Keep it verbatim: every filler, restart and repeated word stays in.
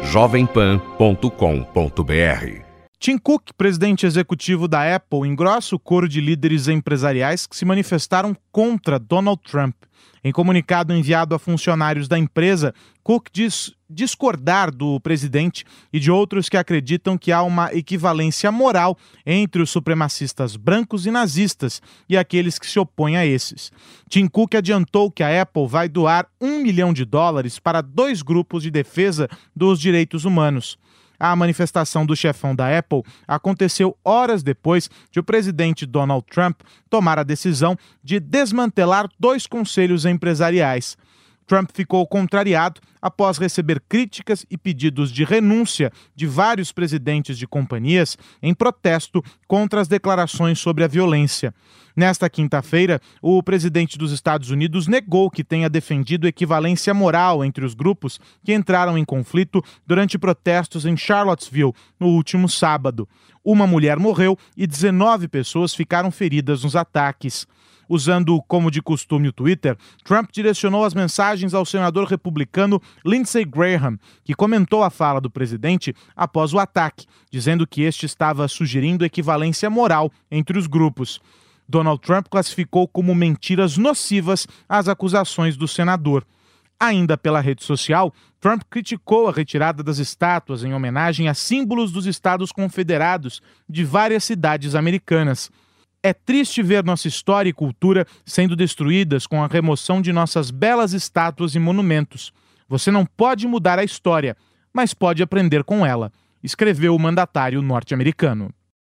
jovem pan ponto com ponto br. Tim Cook, presidente executivo da Apple, engrossa o coro de líderes empresariais que se manifestaram contra Donald Trump. Em comunicado enviado a funcionários da empresa, Cook diz discordar do presidente e de outros que acreditam que há uma equivalência moral entre os supremacistas brancos e nazistas e aqueles que se opõem a esses. Tim Cook adiantou que a Apple vai doar um milhão de dólares para dois grupos de defesa dos direitos humanos. A manifestação do chefão da Apple aconteceu horas depois de o presidente Donald Trump tomar a decisão de desmantelar dois conselhos empresariais. Trump ficou contrariado após receber críticas e pedidos de renúncia de vários presidentes de companhias em protesto contra as declarações sobre a violência. Nesta quinta-feira, o presidente dos Estados Unidos negou que tenha defendido equivalência moral entre os grupos que entraram em conflito durante protestos em Charlottesville no último sábado. Uma mulher morreu e dezenove pessoas ficaram feridas nos ataques. Usando como de costume o Twitter, Trump direcionou as mensagens ao senador republicano Lindsey Graham, que comentou a fala do presidente após o ataque, dizendo que este estava sugerindo equivalência moral entre os grupos. Donald Trump classificou como mentiras nocivas as acusações do senador. Ainda pela rede social, Trump criticou a retirada das estátuas em homenagem a símbolos dos Estados Confederados de várias cidades americanas. É triste ver nossa história e cultura sendo destruídas com a remoção de nossas belas estátuas e monumentos. Você não pode mudar a história, mas pode aprender com ela, escreveu o mandatário norte-americano.